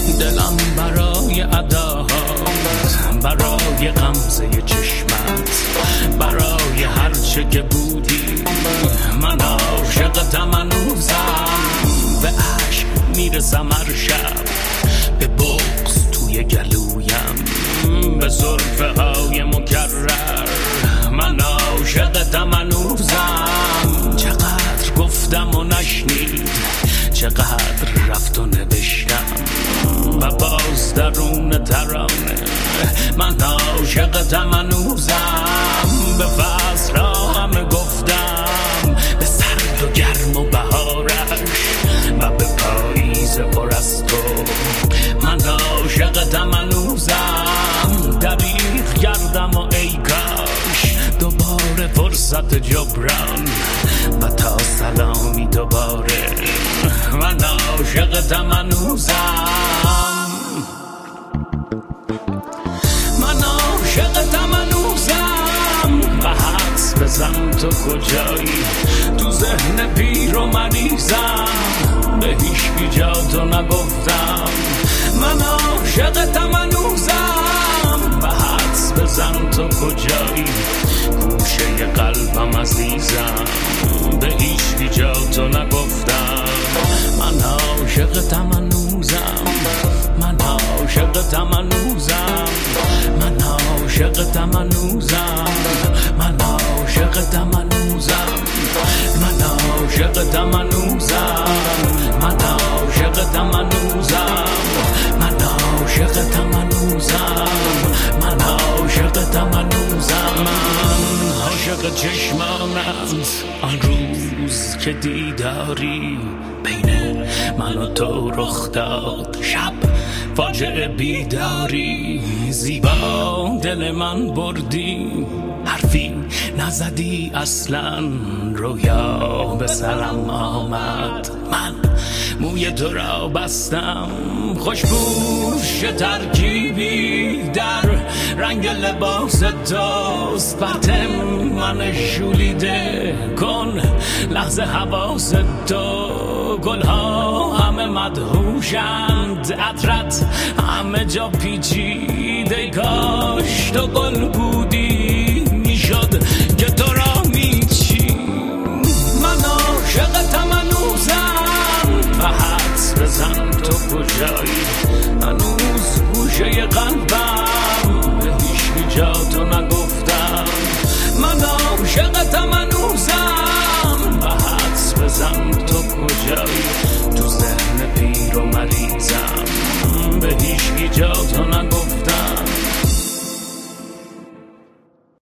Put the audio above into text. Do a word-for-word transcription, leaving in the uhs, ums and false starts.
دلم برای اداهات، برای غمزه چشمت، برای هرچه که بودی. من عاشقتم هنوزم، به عشق میرسم هر شب، به بغض توی گلویم، به زلفه های مکرر. من عاشقتم هنوزم، چقدر گفتم و نشنید، چقدر رفت و نوشتم و باز درون ترانه. من عاشقتم هنوزم، به فصل ها همه گفتم، به سرد و گرم و بهارش و به پاییز پر از تو. من عاشقتم هنوزم، دریغ کردم و ای کاش دوباره فرصت جبران و تا سلامی دوباره. من عاشقتم هنوزم، من عاشقتم هنوزم، و حدس بزن تو کجایی، تو ذهن پیر و مریضم، به هیچکی جا تو نگفتم. من عاشقتم هنوزم، و حدس بزن تو کجایی، گوشه قلبم عزیزم، به هیچکی جا تو نگفتم. من عاشقتم هنوزم، من عاشقتم هنوزم، من عاشقتم هنوزم، من عاشقتم هنوزم، من عاشقتم هنوزم، من عاشقتم هنوزم، من عاشقتم هنوزم، من عاشقتم هنوزم. من عاشق چشمانت، آن روز که دیداری بین من و تو رخ داد، شب فاجعه بیداری، زیبا دل من بردی، حرفی نزدی اصلا، رویا به سرم آمد، من موی تو را بستم، خوشبوش ترکیبی در رنگ لباس توست، پرتم من شولیده کن لحظه حواس تو. گلها همه مدهوشند، عطرت همه جا پیچیده، کاش تو گل بودی میشد که تو را میچی. من عاشقتم هنوزم، و حدس بزن تو کجایی، هنوز گوشه قلبم، به هیچ جا تو نگفتم. من عاشقتم هنوزم، و حدس بزن تو کجایی، تو ذهن پیر و مریضم، به هیچ جا تو نگفتم.